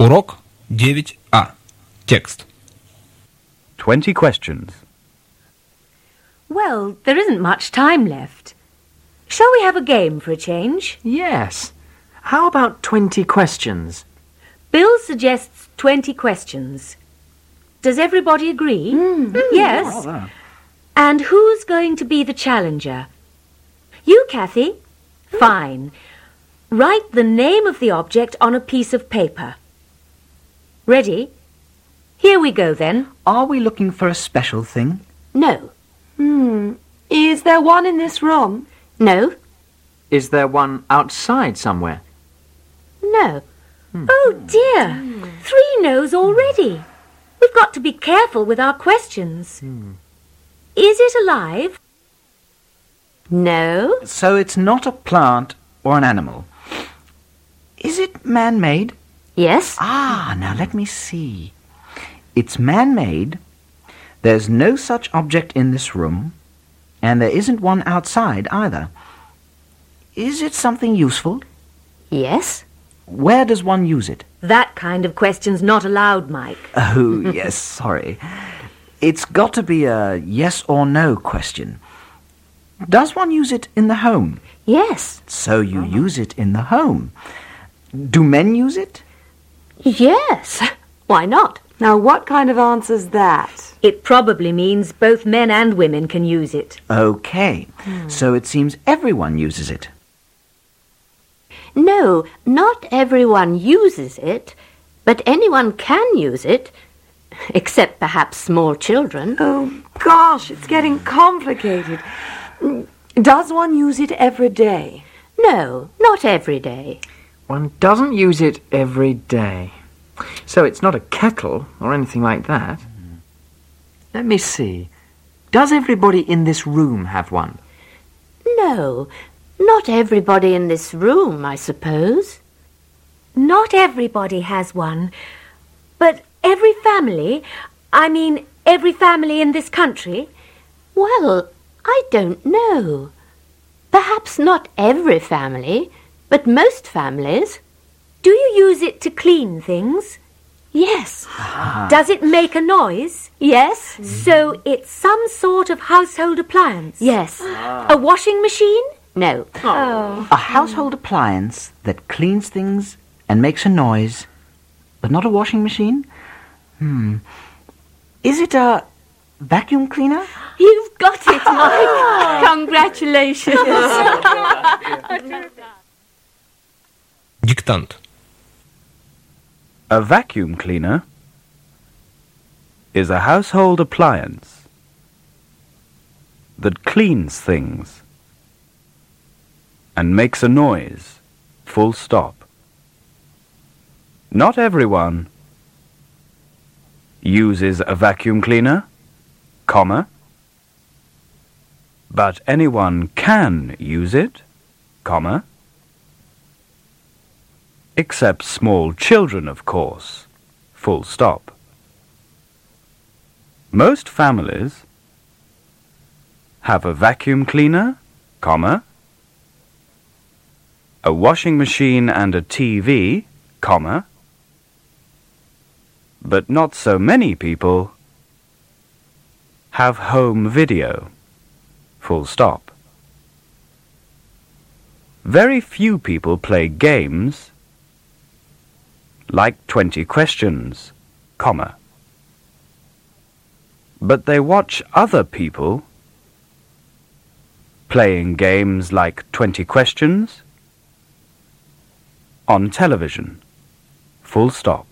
Урок 9А. Текст. 20 questions. Well, there isn't much time left. Shall we have a game for a change? Yes. How about 20 questions? Bill suggests 20 questions. Does everybody agree? Yes. And who's going to be the challenger? You, Kathy? Fine. Write the name of the object on a piece of paper. Ready? Here we go, then. Are we looking for a special thing? No. Is there one in this room? No. Is there one outside somewhere? No. Oh, dear. 3 no's already. We've got to be careful with our questions. Is it alive? No. So it's not a plant or an animal. Is it man-made? Yes. Now let me see. It's man-made. There's no such object in this room, and there isn't one outside either. Is it something useful? Yes. Where does one use it? That kind of question's not allowed, Mike. Oh, yes, sorry. It's got to be a yes or no question. Does one use it in the home? Yes. So you use it in the home. Do men use it? Yes. Why not? Now, what kind of answer's that? It probably means both men and women can use it. Okay, so it seems everyone uses it. No, not everyone uses it, but anyone can use it, except perhaps small children. Oh, gosh, it's getting complicated. Does one use it every day? No, not every day. One doesn't use it every day. So it's not a kettle or anything like that. Let me see. Does everybody in this room have one? No, not everybody in this room, I suppose. Not everybody has one, but every family in this country? Well, I don't know. Perhaps not every family, but most families. Do you use it to clean things? Yes. Does it make a noise? Yes. So it's some sort of household appliance? Yes. A washing machine? No. A household appliance that cleans things and makes a noise, but not a washing machine? Is it a vacuum cleaner? You've got it, Mike. Congratulations. Диктант. A vacuum cleaner is a household appliance that cleans things and makes a noise, full stop. Not everyone uses a vacuum cleaner, comma, but anyone can use it, comma, except small children, of course, full stop. Most families have a vacuum cleaner, comma, a washing machine and a TV, comma, but not so many people have home video, full stop. Very few people play games like 20 questions, comma. But they watch other people playing games like 20 questions on television, full stop.